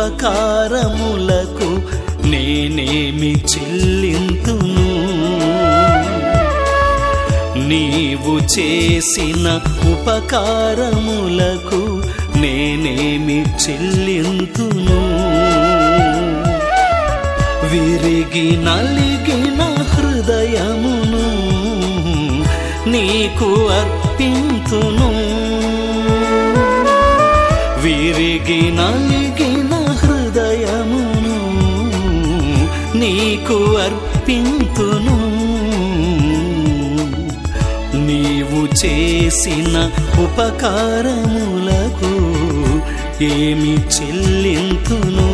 ఉపకారములకు నేనేమి చెల్లింతును? నీవు చేసిన ఉపకారములకు నేనేమి చెల్లింతును? విరిగి నలిగిన హృదయమును నీకు అర్పింతును. విరిగి నలిగిన హృదయమును నీకు అర్పింతును. నీవు చేసిన ఉపకారములకు ఏమి చెల్లింతును?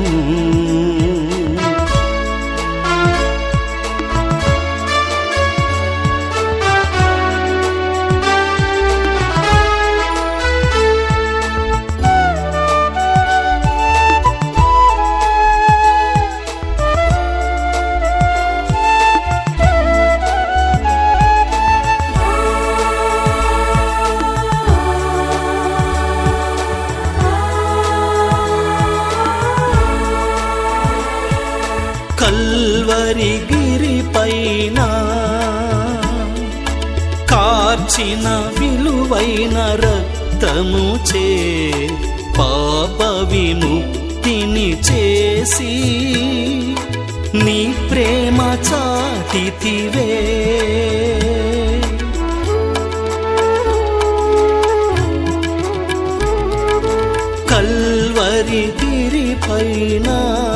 కల్వరి గిరిపైన కార్చిన విలువైన రక్తముచే పాప విముక్తిని చేసి నీ ప్రేమ చాటితివే. కల్వరి గిరిపైన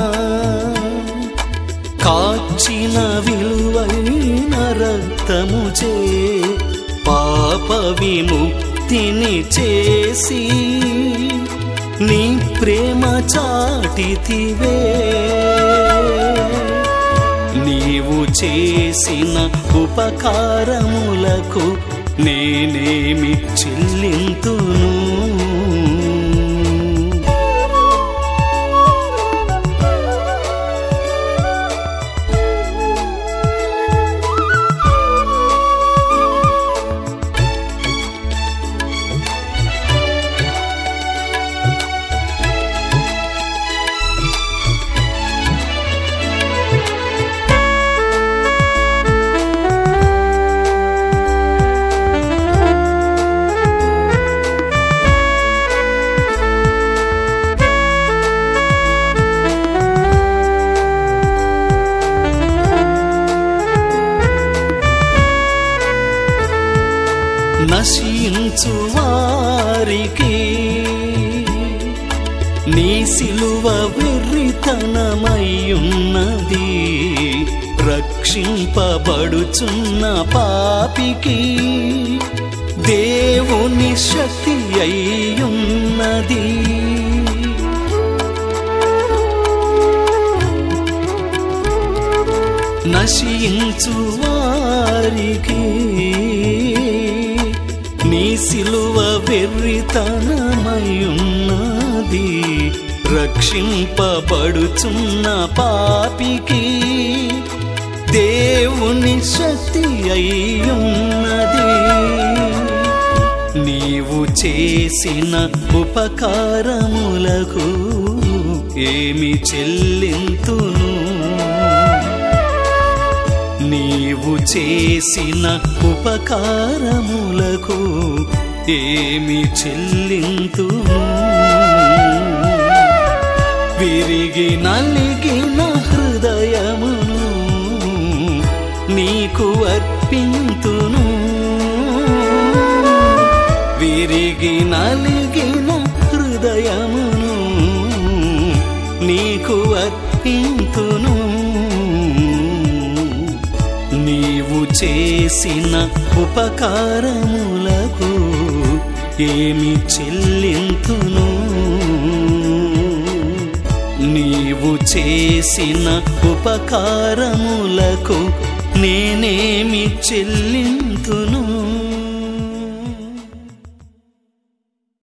కాచిన విలువైన రక్తముచే పాప విముక్తిని చేసి నీ ప్రేమ చాటితివే. నీవు చేసిన ఉపకారములకు నేనేమి చెల్లింతును? నశించు వారికి నీ సిలువ వెర్రితనమయ్యున్నది. రక్షింపబడుచున్న పాపికి దేవుని శక్తి అయ్యున్నది. నశించు వారికి నీ సిలువ వెర్రితనమయ్యున్నది. రక్షింపబడుచున్న పాపికి దేవుని శక్తి అయ్యున్నది. నీవు చేసిన ఉపకారములకు ఏమి చెల్లింతును? నీవు చేసిన ఉపకారములకు ఏమి చెల్లింతును? విరిగి నలిగిన హృదయమును నీకు అర్పింతును. విరిగి నలిగిన హృదయమును నీకు అర్పింతును. నీవు చేసిన ఉపకారములకు ఏమి చెల్లింతును? నీవు చేసిన ఉపకారములకు నేనేమి చెల్లింతును?